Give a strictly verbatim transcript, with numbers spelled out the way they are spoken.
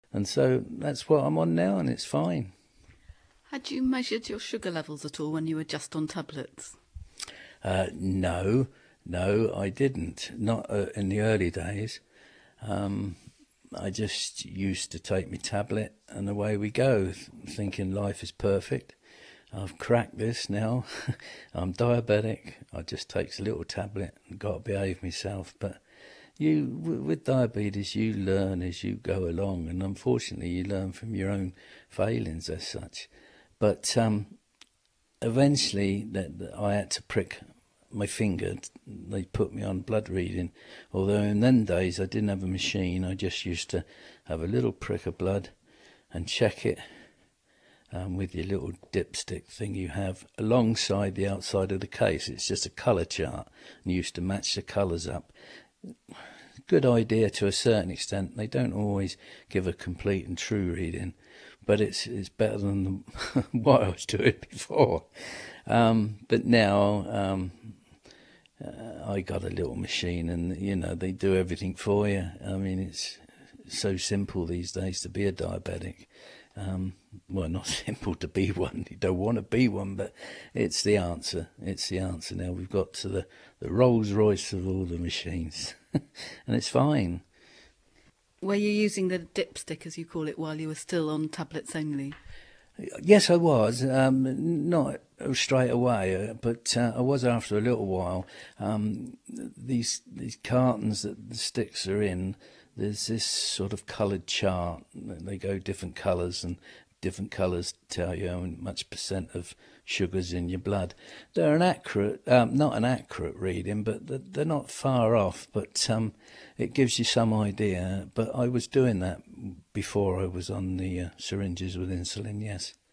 And so that's what I'm on now, and it's fine. Had you measured your sugar levels at all when you were just on tablets? Uh, no, no, I didn't. Not uh, in the early days. Um, I just used to take my tablet and away we go, thinking life is perfect. I've cracked this now. I'm diabetic. I just takes a little tablet and got to behave myself. But you, with diabetes, you learn as you go along, and unfortunately, you learn from your own failings as such. But um, eventually, that, that I had to prick my finger. They put me on blood reading. Although in them days I didn't have a machine, I just used to have a little prick of blood and check it um, with your little dipstick thing you have alongside the outside of the case. It's just a colour chart, and you used to match the colours up. Good idea to a certain extent. They don't always give a complete and true reading, but it's it's better than the, what I was doing before. Um, but now um, uh, I got a little machine, and you know they do everything for you. I mean, it's so simple these days to be a diabetic. Um, well, not simple to be one. You don't want to be one, but it's the answer. It's the answer. Now we've got to the, the Rolls Royce of all the machines, and it's fine. Were you using the dipstick, as you call it, while you were still on tablets only? Yes, I was. Um, not straight away, uh, but uh, I was after a little while. Um, these these cartons that the sticks are in, there's this sort of coloured chart. They go different colours, and different colours tell you how much percent of sugars in your blood. They're an accurate, um, not an accurate reading, but they're not far off. But um, it gives you some idea. But I was doing that before I was on the uh, syringes with insulin, yes.